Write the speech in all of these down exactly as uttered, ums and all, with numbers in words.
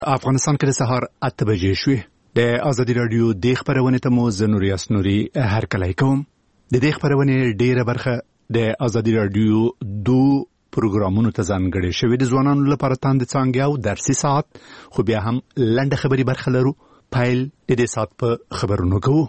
افغانستان کې د سهار اته بجې شوې. د ازادي رادیو د خبرونې ته مو زنوري اسنوري هرکلی کوم. د دې خبرونې ډیره برخه د ازادي رادیو دو پروګرامونو ته ځانګړې شوې د ځوانانو لپاره تاند څانګه او درسي ساعت، خو بیا هم لنډه خبري برخه لرو. پایل د دې ساعت په خبرونو کوو.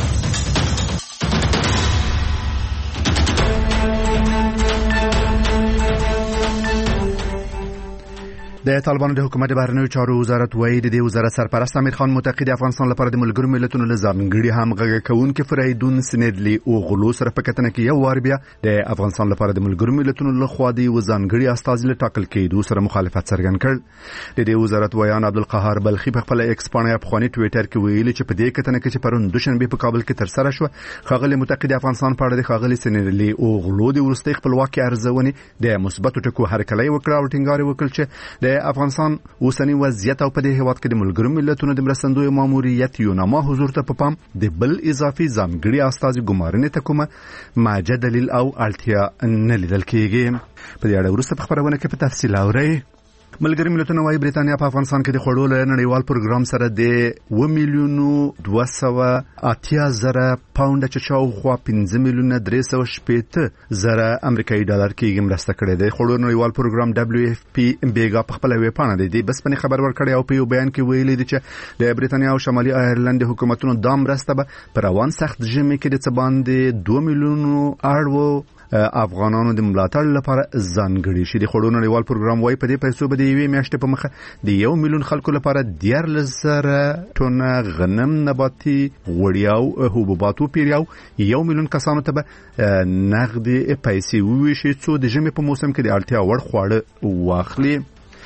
د طالبانو د حکومت بهرنیو چارو وزارت وایي د دې وزارت سرپرست امیر خان متقی د افغانستان لپاره د ملګرو ملتونو له ځانګړي همغږي کوونکي فریدون سنیدلی او غلو سره په کتنه کې یو وار بیا د افغانستان لپاره د ملګرو ملتونو له خوا د ځانګړي استازي له ټاکل کېدو سره مخالفت څرګند کړ. د دې وزارت ویان عبدالقهار بلخي په خپل ایکس باندې افغاني ټویټر کې ویلي چې په دې کتنه کې چې پرون دوشنبه په کابل کې تر سره شو، خاغلی متقی د افغانستان په اړه د خاغلی سنیدلی او غلو د ورستۍ خپلواکي ارزونې د مثبتو ټکو هرکلی وکړ او ټینګار وکړ چې د افغانستان اوسنی وضعیت او په دې هیواد کې د ملګرو ملتونو د مرستندوی ماموریت یوناما حضور ته په پام د بل اضافي ځانګړي استازي ګمارنې ته کومه ماجه دلیل او اړتیا نه لیدل کېږي. په دې اړه وروسته په خبرونه کې په تفصیل اورئ. ملګري ملتونه وايي برېټانیا په افغانستان کې د خوړو له نړیوال پروګرام سره د و میلیونو دوه سوه اتیا زره پاونډه چې شاوخوا پنځه میلیونه درې سوه شپېته زره امریکایي ډالر کېږي مرسته کړې ده. خوړو نړیوال پروګرام دبليو اف پی بیګا په خپل ویبپاڼه د دې بسپنې خبر ورکړی او په یو بیان کې ویلي دي چې د برېټانیا او شمالي ایرلند حکومتونو دا مرسته به په روان سخت ژمي کې د څه باندې دوه میلیونو اړوو افغانانو د ملاتړ لپاره ځانګړي شي. د خوړو نړیوال پروګرام وايي په دې پیسو به د یوې میاشتې په مخه د یو میلیون خلکو لپاره دیارلس زره ټنه غنم، نباتي غوړي او حبوبات وپېري او یو میلیون کسانو ته به نغدي پیسې وویشي څو د ژمي په موسم کې د اړتیا وړ خواړه واخلي.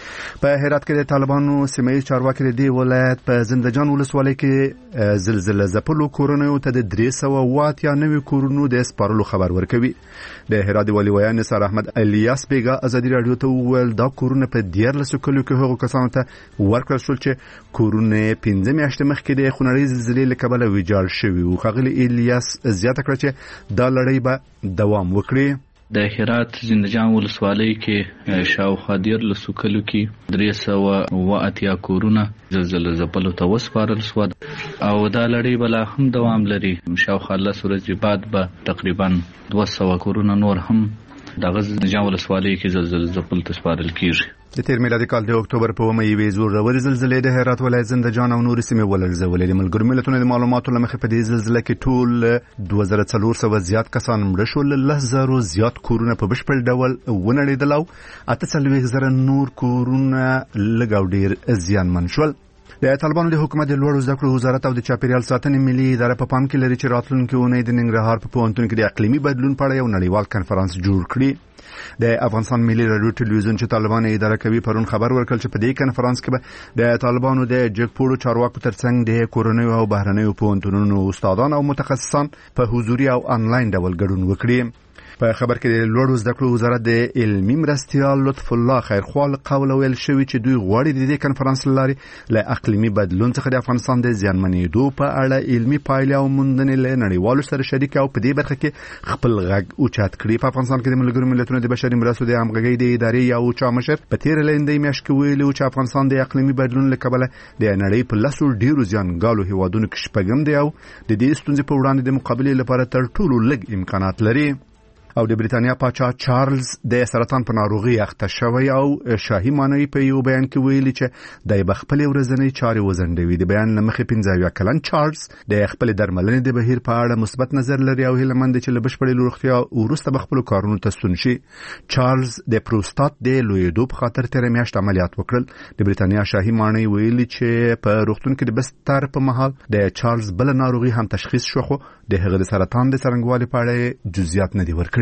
په هرات کې د طالبانو سیمه چارواکي د دې ولایت په زندجان ولسوالۍ کې زلزلہ ځپلو کورونو ته د درې سوه واتیا نوي کورونو د سپارلو خبر ورکوي. د هرات والي ویان نثار احمد الیاس بیګا ازادي رادیو ته وویل دا کورونه په دیارلس کلیو کې هغو کسانو ته ورکړل شول چې کورونه پنځه میاشتې مخکې د خونړۍ زلزلې له کبله ویجاړ شوي وو. ښاغلي الیاس زیاته کړه چې دا لړۍ به دوام وکړي. د هرات زندجان ولسوالۍ کې شاوخوا دیارلس کلیو کې درې سوه اوه اتیا کورونه زلزلې ځپلو ته وسپارل شول او دا لړۍ به لا هم دوام لري. شاوخوا لس ورځې بعد به تقریبا دوه سوه کورونه نور هم دغه زندجان ولسوالۍ کې زلزلې ځپلو ته سپارل کېږي. د تیر میلادي کال د اکتوبر په اومه یوې زورورې زلزلې د هرات ولایت زندجان او نورې سیمې ولړزولې. د ملګرو ملتونو د معلوماتو له مخې په دې زلزله کې ټول دوه زره څلور سوه زیات کسان مړه شول، لس زرو زیات کورونه په بشپړ ډول ونړېدل او اته څلوېښت زره نور کورونه لږ او ډېر زیانمن شول. د طالبانو د حکومت د لوړو زده کړو وزارت او د چاپیریال ساتنې ملي اداره په پام کې لري چې راتلونکي اونۍ د ننګرهار په پوهنتون کې د اقلیمي بدلون په اړه یو نړیوال کنفرانس جوړ کړي. د افغانستان ملي رادیو ټلویزیون چې طالبان اداره کوي پرون خبر ورکړ چې په دې کنفرانس کې به د طالبانو د جګپوړو چارواکو ترڅنګ د کورونیو او بهرنیو پوهنتونونو استادان او متخصصان په حضوري او انلاین ډول ګډون وکړي. په خبر کې د لوړو زده کړو وزارت د علمي مرستیال لطف الله خیرخوال قول ویل شوی چې دوی غواړي د دې کنفرانس لارې له اقلیمي بدلون څخه د افغانستان د زیانمنېدو په اړه علمي پایلې او موندنې له نړیوالو سره شریک او په دې برخه کې خپل غږ اوچت کړي. په افغانستان کې د ملګرو ملتونو د بشري مرستو د همغږۍ د ادارې یو چا مشر په تیر لنډۍ میاشت کې ویلي چې افغانستان د اقلیمي بدلون له کبله د نړۍ په لسو ډیرو زیانګالو هیوادونو کې شپږم دی او د دې ستونزې په وړاندې د مقابلې لپاره تر ټولو لږ امکانات لري. او د برېټانیا پاچا چارلز د سرطان په ناروغي اخته شوی او شاهي مانوي په یو بیان کې ویلي چې د خپل ورځنی چارې وزندوي. د بیان لمخې پنځه اویا کلن چارلز د خپل درملنې د بهیر په اړه مثبت نظر لري او هیله مند چې له بشپړې روغتیا وروسته به خپل کارونو ته ستون شي. چارلز د پروستات د لویېدو په خاطر تیر میاشت عملیات وکړل. د برېټانیا شاهي مانوي ویلي چې په روغتون کې د بستر په مهال د چارلز بل ناروغي هم تشخیص شو، خو د هغه د سرطان د څرنګوالي په اړه جزئیات نه دي ورکړي.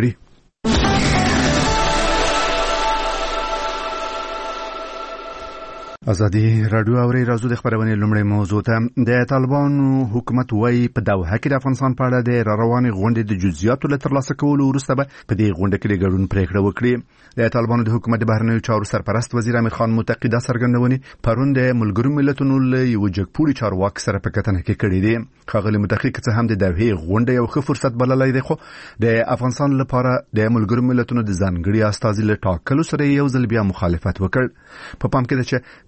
ازادي رادیو اوري راځو د خبرونې لومړی موضوع ته. د طالبانو حکومت وايي په دوحه کې د افغانستان په اړه د رواني غونډې د جزئیاتو له ترلاسه کولو وروسته به په دې غونډه کې د ګډون پریکړه وکړي. د طالبانو د حکومت د بهرنیو چارو سرپرست وزیر امیر خان متقی دا څرګندونې پرون د ملګرو ملتونو له یو جګپوړي چارواکي سره په کتنه کې کړې دي. ښاغلي متقی که هم د دوحه غونډه یو ښه فرصت بللی دی، خو د افغانستان لپاره د ملګرو ملتونو د ځانګړي استازي له ټاکلو سره یو ځل بیا مخالفت وکړ. په پام کې ده چې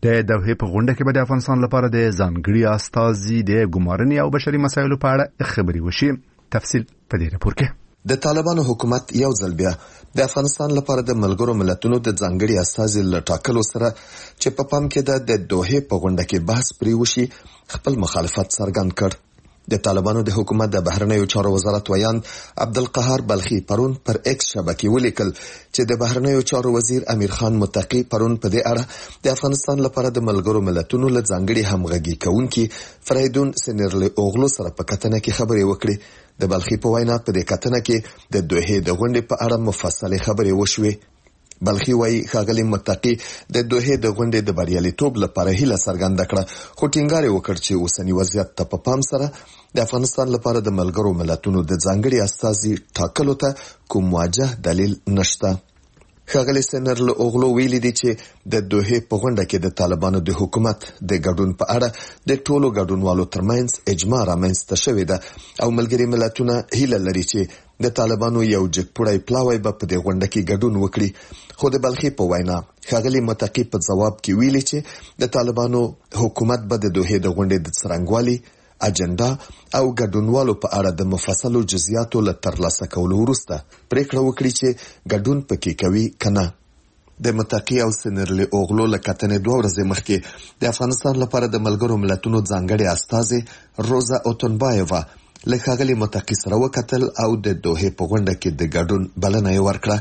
د دوحې په غونډه کې به د افغانستان لپاره د ځانګړي استازي د ګمارنې او بشري مسایلو په اړه خبري وشي. تفصیل په دې راپور کې. د طالبانو حکومت یو ځل بیا د افغانستان لپاره د ملګرو ملتونو د ځانګړي استازي لټاکلو سره چې په پام کې د دوحې په غونډه کې بحث پرې وشي خپل مخالفت څرګند کړ. د طالبانو د حکومت د بهرنیو چارو وزارت ویان عبدالقهار بلخي پرون پر ایکس شبکې ولیکل چې د بهرنیو چارو وزیر امیر خان متقی پرون په دې اړه د افغانستان لپاره د ملګرو ملتونو له ځانګړي همغږي کوونکي فریدون سینرلی اوغلو سره په کتنه کې خبرې وکړې. د بلخي په وینا په دې کتنه کې د دوحې د غونډې په اړه مفصله خبرې وشوې. بلخي وايي ښاغلي متقی د دوحې د غونډې د بریالیتوب لپاره هیله څرګنده کړه، خو ټینګار وکړ چې اوسنی وضعیت ته په پام سره د افغانستان لپاره د ملګرو ملتونو د ځانګړي استازي ټاکلو ته کوم واضح دلیل نشته. ښاغلي سینرل اوغلو ویلي دي چې د دوحې په غونډه کې د طالبانو د حکومت د ګډون په اړه د ټولو ګډونوالو ترمنځ اجماع رامنځته شوې ده او ملګري ملتونه هیله لري چې د طالبانو یو جګپوړی پلاوی به په دې غونډه کې ګډون وکړي. خو د بلخي په وینا ښاغلي متقی په ځواب کې ویلي چې د طالبانو حکومت به د دوحې د غونډې د څرنګوالي اجنډا او ګډونوالو په اړه د مفصلو جزئیاتو له ترلاسه کولو وروسته پریکړه وکړي چې ګډون پکې کوي کنه. د متقی او سینرلی اوغلو له کتنې دوه ورځې مخکې د افغانستان لپاره د ملګرو ملتونو ځانګړي استازي روزا اوتنبایووا له ښاغلي متقی سره وکتل او د دوحې په غونډه کې د ګډون بلنه یې ورکړه.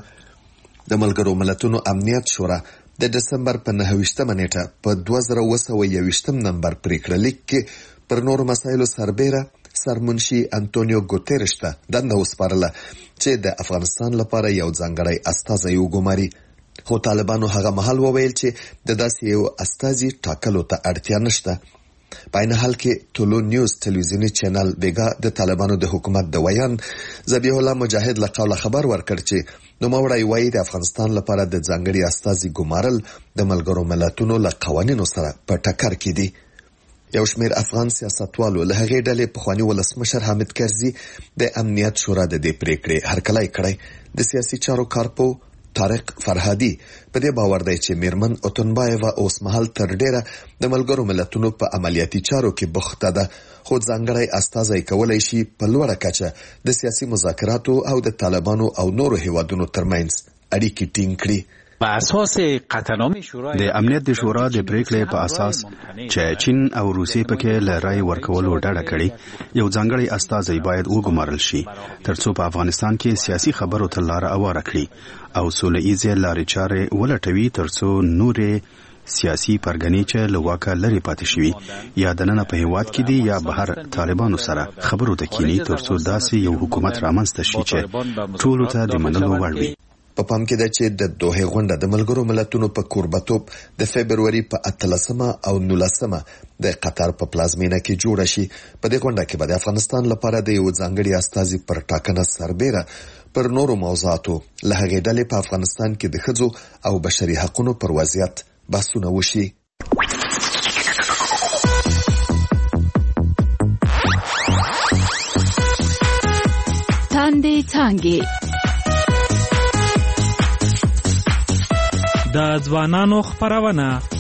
د ملګرو ملتونو امنیت شورا د دسمبر په نهه ویشتمه نیټه په دوه زره اوه سوه یوویشتم نمبر پریکړه لیک کې پر نورو مسایلو سربېره سرمنشي انټونیو ګوتيرش ته دنده وسپارله چې د افغانستان لپاره یو ځانګړی استازی وګماري. خو طالبانو هغه مهال وویل چې د داسې یو استازي ټاکلو ته اړتیا نشته. په عین حال کې ټولو نیوز ټلویزیونی چینل بیګا د طالبانو د حکومت د ویان ذبیح الله مجاهد له قوله خبر ورکړ چې نوموړی وایي د افغانستان لپاره د ځانګړي استازي ګمارل د ملګرو ملتونو له قوانینو سره په ټکر کې دي. یو شمېر افغان سیاستوالو له هغې ډلې پخواني ولسمشر حامد کرزي د امنیت شورا د دې پریکړې هرکلی کړی. د سیاسي چارو کارپو طارق فرهادي په دې باور دی چې میرمن اوتنبایووا اوس مهال تر ډیره د ملګرو ملتونو په عملیاتي چارو کې بوخته ده، خو ځانګړی استازی کولای شي په لوړه کچه د سیاسي مذاکراتو او د طالبانو او نورو هیوادونو ترمنځ اړیکې ټینګ کړي. د امنیت د شورا د پریکړې په اساس چې چین او روسیې پکې له رای ورکولو ډډه کړي، یو ځانګړی استازی باید وګمارل شي ترڅو په افغانستان کې سیاسي خبرو ته لار هواره کړي او سوله ایزه لارې چارې ولټوي ترڅو نورې سیاسي پرګنې چې له واکه لرې پاتې شوي یا دننه په هیواد کې دي یا بهر طالبانو سره خبرو ته کینی ترڅو داسې یو حکومت رامنځته شي چې ټولو ته د منلو وړ وي. په پام کې ده چې د دوحې غونډه د ملګرو ملتونو په کوربتوب د فبروري په اتلسمه او نولسمه د قطر په پلازمینه کې جوړه شي. په دې غونډه کې به د افغانستان لپاره د یو ځانګړي استازي پر ټاکنه سربېره پر نورو موضوعاتو له هغې ډلې په افغانستان کې د ښځو او بشري حقونو پر وضعیت بحثونه وشي. تاندې تانګې د ځوانانو خپرونه.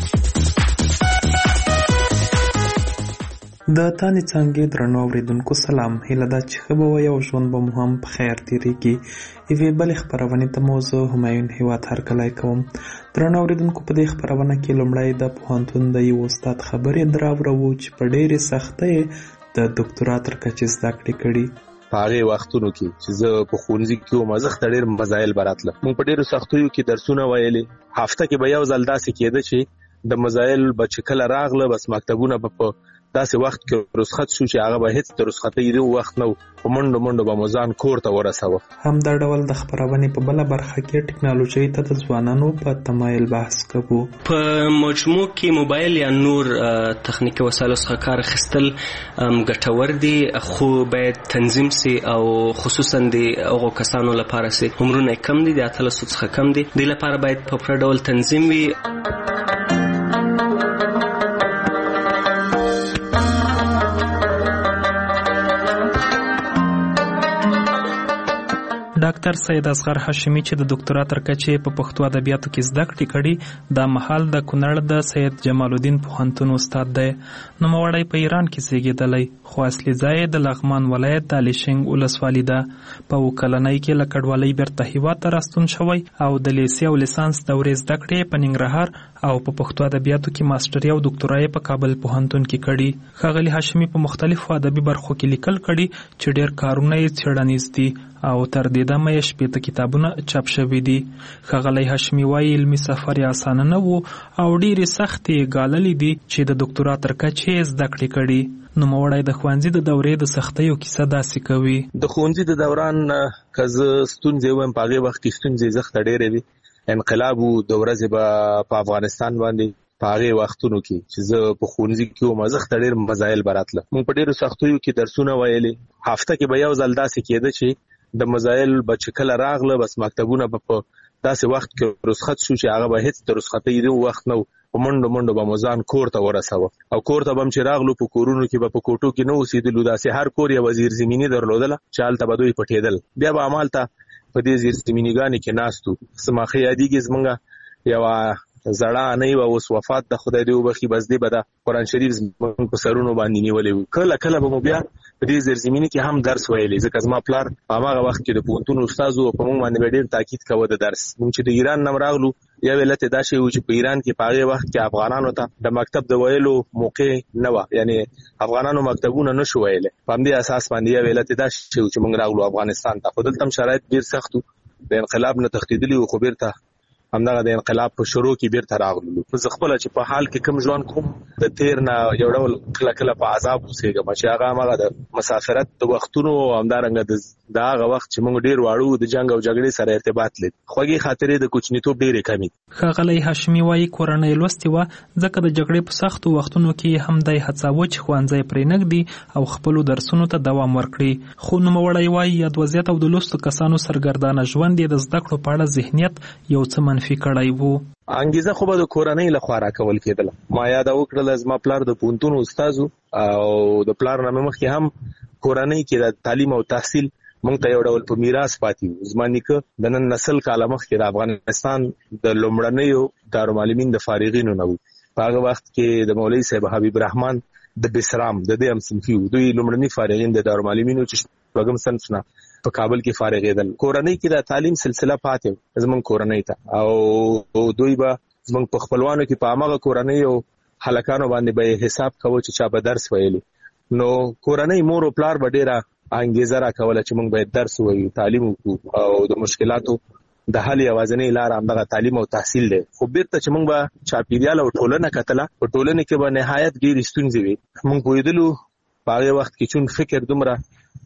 د تانې څانګې درنو اوریدونکو سلام. هیله ده چې ښه به وي او ژوند به مو هم په خیر تېرېږي. یوې بلې خپرونې ته مو زه همایون هیواد هرکلی کوم. درنو اوریدونکو په دې خپرونه کې لومړی د پوهنتون د یو استاد خبرې دراوړو چې په ډېرې سختۍ د ډاکټرا تر کچې زده کړې کړي. په هغه وختونو کې چې زه په ښوونځي کې وم زه ډېر مزایل براتله. موږ په ډېرو سختیو کې درسونه ویلې. هفته کې به یو ځل داسې کېده چې د مزایل به چې کله راغله بس مکتبونه به په داسې وخت کې رخصت شو چې هغه به هیڅ د رخصتۍ د وخت نه په منډو منډو به مو ځان کور ته ورسوه. همدا ډول د خپرونې په بله برخه کې ټکنالوژۍ ته د ځوانانو په تمایل بحث کوو. په مجموع کې موبایل یا نور تخنیکي وسایلو څخه کار اخیستل ګټور دي، خو باید تنظیم سي او خصوصا د هغو کسانو لپاره سي عمرونه کم دي، د اتلسو څخه کم دي، دې لپاره باید په پوره ډول تنظیم وي. ډاکټر سید اصغر هاشمي چې د ډاکټرا تر کچې په پښتو ادبیاتو کې زده کړې کړي د مهال د کونړ د سید جمال الدین پوهنتون استاد دی. نوموړی په ایران کې زیږېدلی خو اصلي ځای د لغمان ولایت د الیشنګ ولسوالي ده. په اوه کلنۍ کې له کډوالۍ بیرته هیواد ته راستون شوی او د لیسې او لیسانس دورې زده کړې په ننګرهار او په پښتو ادبیاتو کې ماسټري او ډاکټرا یې په کابل پوهنتون کې کړي. ښاغلي هاشمي په مختلفو ادبي برخو کې لیکل کړي چې ډېر کارونه یې څېړنیز دي او تر دې دمه یې شپېته کتابونه چاپ شوي دي. ښاغلی هاشمي وایي علمي سفر یې اسانه نه و او ډېرې سختې یې ګاللې دي چې د ډاکټرا تر کچې یې زده کړې کړي. نوموړی د ښوونځي د دورې د سختیو کیسه داسې کوي. د ښوونځي د دوران که زه ستونزې وایم په هغې وخت کې ستونزې زښته ډېرې وي. انقلاب و د ورځې به په افغانستان باندې په هغې وختونو کې چې زه په ښوونځي کې وم زښته ډېر مزایل به راتله. موږ په ډېرو سختیو کې درسونه ویلې. هفته کې به یو ځل داسې کېده چې د مزایل به چې کله راغله بس مکتبونه به په داسې وخت کې رخصت شو چې هغه به هېڅ د رخصتۍ د وخت نه و. په منډو منډو به مو ځان کور ته ورسوه او کور ته به هم چې راغلو په کورونو کې به په کوټو کې نه اوسېدلو. داسې هر کور یوه زیرزمیني درلودله چې هلته به دوی پټېدل. بیا به همالته په دې زیرزمینیګانې کې ناست وو. څه ما ښه یادېږي زمونږ یوه زړه انۍ وه اوس وفات ده خدای دې وبخي. بس دې به د قرآن شریف زمونږ په سرونو باندې نیولی و. کله کله به مو بیا په دې زیرزمیني کې هم درس ویلی ځکه زما پلار په هماغه وخت کې د پوهنتون استاد و. په موږ باندې به ډېر تاکید کوه د درس. موږ چې د ایران نه هم راغلو یو علت یې دا شی و چې په ایران کې په هغې وخت کې افغانانو ته د مکتب د ویلو موقع نه وه. یعنې افغانانو مکتبونه نه شو ویلی. په همدې اساس باندې یو علت یې دا شی و چې موږ راغلو افغانستان ته. خو دلته هم شرایط ډېر سخت و. د انقلاب نه تښتېدلي وو خو بیرته همدغه د انقلاب په شروع کې بیرته راغلو. زه خپله چې په حال کې کوم ژوند کوم د تیر نه یو ډول کله کله په عذاب اوسېږم چې هغه همغه د مسافرت د وختونو او همدارنګه د هغه وخت چې موږ ډېر واړو د جنګ او جګړې سره ارتباط لري. خوږې خاطرې د کوچنیتوب ډېرې کمې. ښاغلی هاشمي وایي کورنۍ لوستې وه ځکه د جګړې په سختو وختونو کې هم دی هڅاوه چې ښوونځی پرې نږدي او خپلو درسونو ته دوام ورکړي. خو نوموړی وایي یاد وضعیت او د لوستو کسانو سرګردانه ژوند یې د زده کړو په اړه ذهنیت یو څه منفي کړی وو. انګیزه خو به د کورنۍ لخوا راکول کېدله. ما یاده وکړله زما پلار د پوهنتون استاد و او د پلار نه مخکې هم کورنۍ کې د تعلیم او تحصیل موږ ته یو ډول په میراث پاتې وو. زما نیکه د نن نسل کاله مخکې د افغانستان د لومړنیو دارالمعلمین د فارغینو نه و. په هغه وخت کې د مولوي صاحب حبیب رحمان د بسرام د دې هم صنفي وو. دوی لومړني فارغین د دارالمعلمینو چې شپږم صنف نه په کابل کې فارغېدل. کورنۍ کې د تعلیم سلسله پاتې زموږ کورنۍ ته او دوی به زموږ په خپلوانو کې په همغه کورنۍ او هلکانو باندې به حساب کوو چې چا به درس ویلو. نو کورنۍ مور او پلار به ډېره انګیزه راکوله چې موږ باید درس ووایو تعلیم وکړو او د مشکلاتو د حل یوازینۍ لاره همدغه تعلیم او تحصیل دی. خو بیرته چې موږ به چاپېریال او ټولنه کتله په ټولنې کې به نهایت ډېرې ستونزې وي. موږ پوهېدلو په هغې وخت کې چون فکر دومره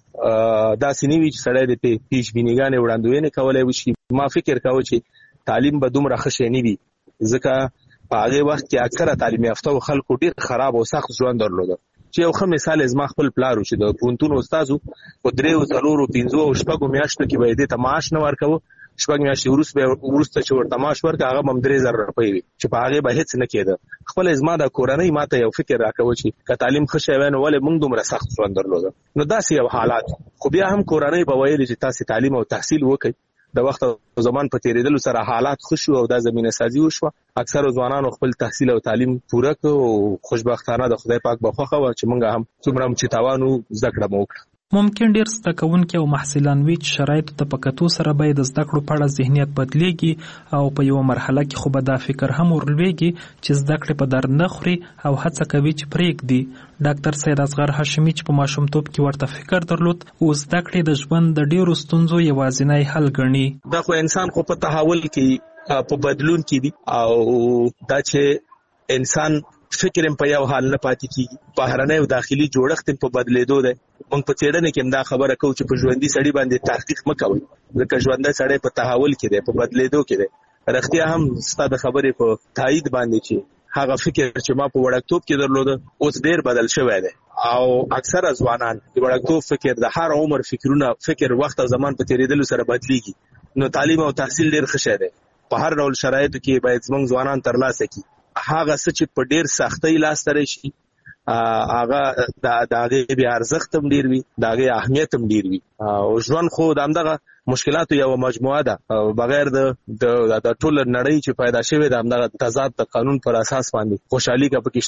داسې نه وي چې سړی د پیش بینیګانې وړاندوینې کولی وشي. ما فکر کوه چې تعلیم به دومره ښه شی نه وي ځکه په هغې وخت کې اکثره تعلیم یافتو خلکو ډېر خراب او سخت ژوند درلوده. چې یو ښه مثال زما خپل پلار و چې د پوهنتون استاد و. په دریو څلورو پنځو او شپږو میاشتو کې به یې دې ته معاش نه ورکوه. شپږ میاشتې وروسته وروسته چې ورته معاش ورکړه هغه به هم درې زره روپۍ وي چې په هغې به هېڅ نه کېده. خپله زما د کورنۍ ما ته یو فکر راکوه چې که تعلیم ښه شی وی نو ولې موږ دومره سخت ژوند درلوده. نو داسې یو حالات. خو بیا هم کورنۍ به ویلې چې تاسې تعلیم او تحصیل وکړئ. د وخت او زمان په تېرېدلو سره حالات ښه شو او دا زمینه سازي وشوه. اکثرو ځوانانو خپل تحصیل او تعلیم پوره کړ او خوشبختانه د خدای پاک به خوښه وه چې موږ هم څومره هم چې تاوان و زده کړه مو وکړه. ممکن ډېر زده کوونکي او محصلان وي چې شرایطو ته په کتو سره به د زده کړو په اړه ذهنیت بدلیږي او په یوه مرحله کې خو به دا فکر هم ورلویږي چې زده کړې په درد نه خوري او هڅه کوي چې پرېږدي. ډاکټر سید اصغر هاشمي چې په ماشومتوب کې ورته فکر درلود او زده کړې د ژوند د ډېرو ستونزو یوازینی حل ګڼي. دا خو انسان خو په تحول کې په بدلون کې دي او دا چې انسان فکر هم په یو حال نه پاتې کېږي. بهرنی او داخلي جوړښت هم په بدلېدو دی. موږ په څېړنه کې هم دا خبره کوو چې په ژوندي سړي باندې تحقیق مه کوئ ځکه ژوندی سړی په تحول کې دی، په بدلېدو کې دی. رښتیا هم ستا د خبرې په تایید باندې چې هغه فکر چې ما په وړکتوب کې درلوده اوس ډېر بدل شوی دی او اکثره ځوانان د وړکتوب فکر د هر عمر فکرونه فکر وخت او زمان په تېرېدلو سره بدلېږي. نو تعلیم او تحصیل ډېر ښه شی دی. په هر ډول شرایطو کې باید زموږ ځوانان ترلاسه کړي. هغه څه چې په ډېر سختۍ لاسته راشي هغه د هغې بیا ارزښت هم ډېر وي، د هغې اهمیت هم ډېر وي او ژوند خو د همدغه مشکلات یو مجموعه ده بغیر د د ټول نړۍ چې پیدا شوی د همدغه تضاد د قانون پر اساس باندې خوشحالي کا پکې